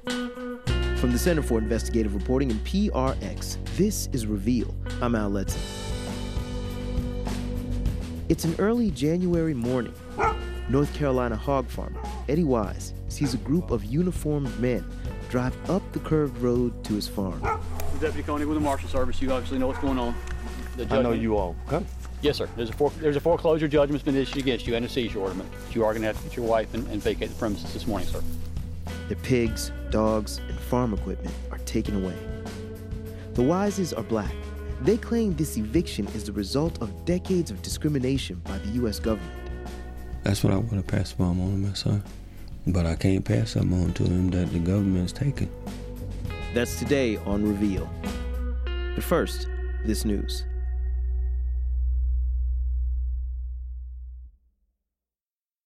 From the Center for Investigative Reporting and PRX, this is Reveal. I'm Al Letson. It's an early January morning. North Carolina hog farmer Eddie Wise sees a group of uniformed men drive up the curved road to his farm. Deputy Koenig with the Marshal Service, you obviously know what's going on. I know you all. Okay. Yes, sir. There's a foreclosure judgment's been issued against you and a seizure order. You are going to have to get your wife and vacate the premises this morning, sir. Their pigs, dogs, and farm equipment are taken away. The Wises are black. They claim this eviction is the result of decades of discrimination by the U.S. government. That's what I want to pass on to my son. But I can't pass something on to him that the government's taking. That's today on Reveal. But first, this news.